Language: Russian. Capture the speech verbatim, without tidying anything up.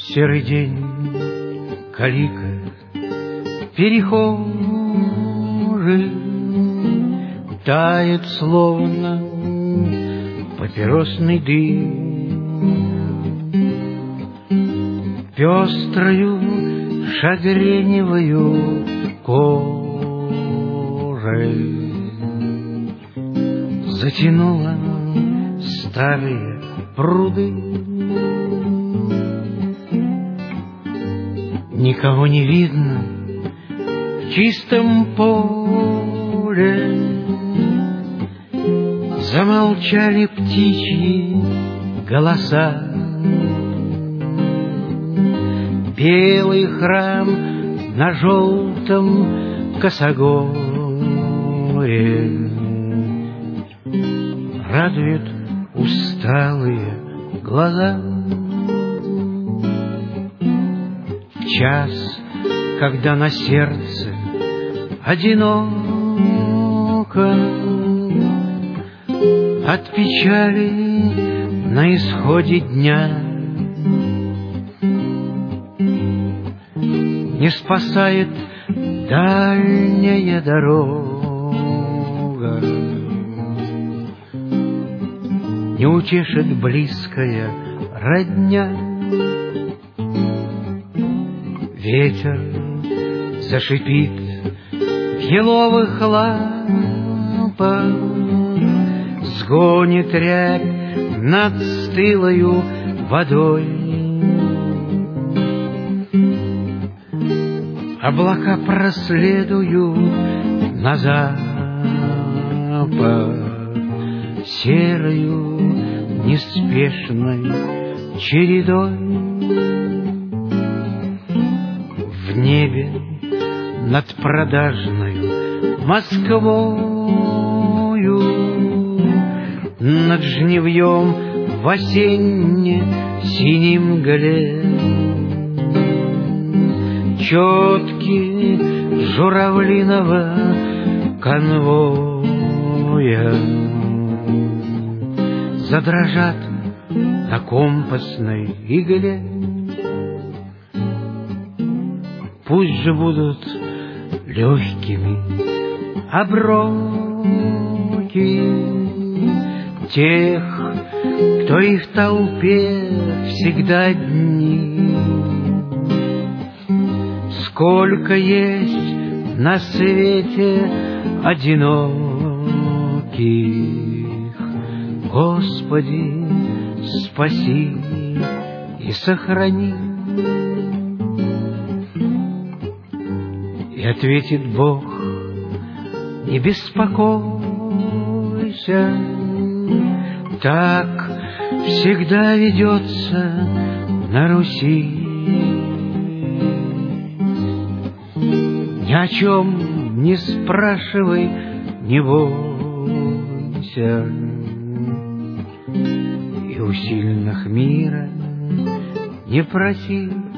Серый день, калика, перехожий, тает словно папиросный дым, пестрою шагреневою кожей затянула старые пруды. Никого не видно в чистом поле, замолчали птичьи голоса. Белый храм на желтом косогоре радует усталые глаза. В час, когда на сердце одиноко от печали на исходе дня, не спасает дальняя дорога, не утешит близкая родня. Ветер зашипит в еловых лампах, сгонит рябь над стылою водой. Облака проследуют на запад серою неспешной чередой. В небе над продажною Москвою, над жнивьем в осенне-синем мгле, четки журавлиного конвоя задрожат на компасной игле. Пусть же будут легкими оброки тех, кто и в толпе всегда дни. Сколько есть на свете одиноких, Господи, спаси и сохрани. И ответит Бог: не беспокойся, так всегда ведется на Руси. Ни о чем не спрашивай, не бойся, и у сильных мира не проси.